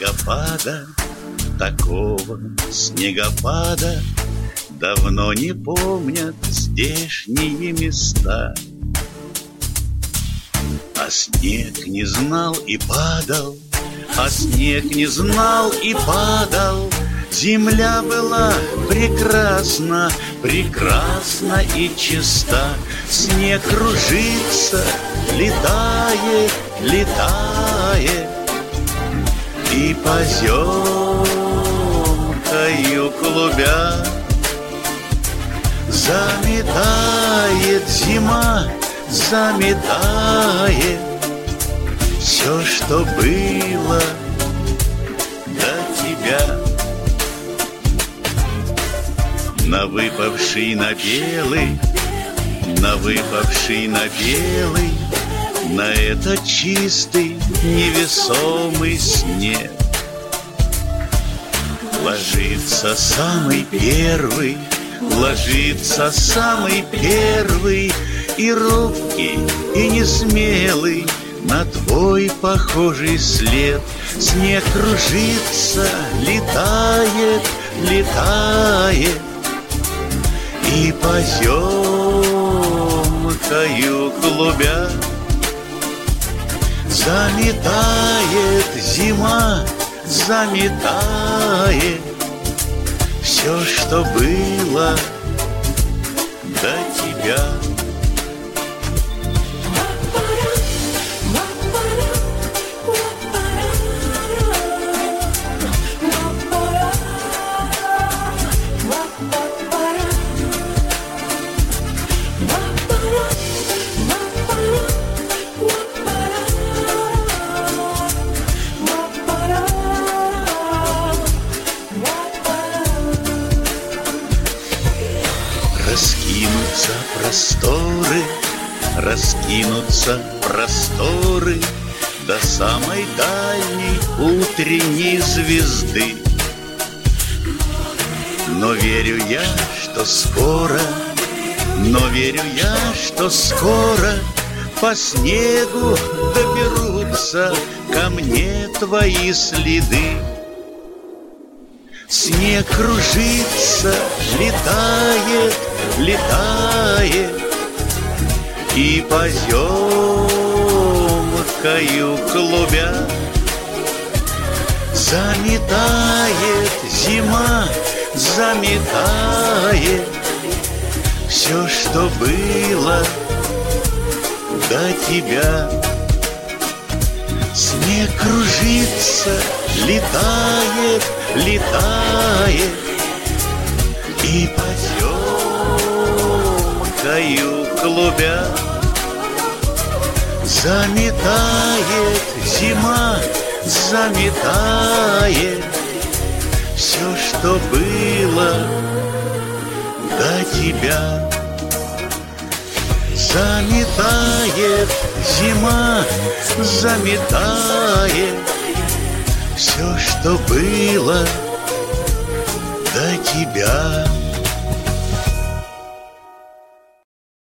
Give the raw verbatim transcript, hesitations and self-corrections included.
снегопада, такого снегопада давно не помнят здешние места. А снег не знал и падал, а снег не знал и падал. Земля была прекрасна, прекрасна и чиста. Снег кружится, летает, летает, и поземкою клубя заметает зима, заметает все, что было до тебя. На выпавший на белый, на выпавший на белый, на этот чистый невесомый снег ложится самый первый, ложится самый первый, и робкий, и несмелый на твой похожий след. Снег кружится, летает, летает, и поземкою клубя заметает зима, заметает все, что было до тебя. Раскинутся просторы, раскинутся просторы до самой дальней утренней звезды. Но верю я, что скоро, но верю я, что скоро по снегу доберутся ко мне твои следы. Снег кружится, летает, летает, и поземкою клубя заметает зима, заметает все, что было до тебя. Снег кружится, летает, летает, и поземкою клубя заметает зима, заметает все, что было до тебя. Заметает зима, заметает все, что было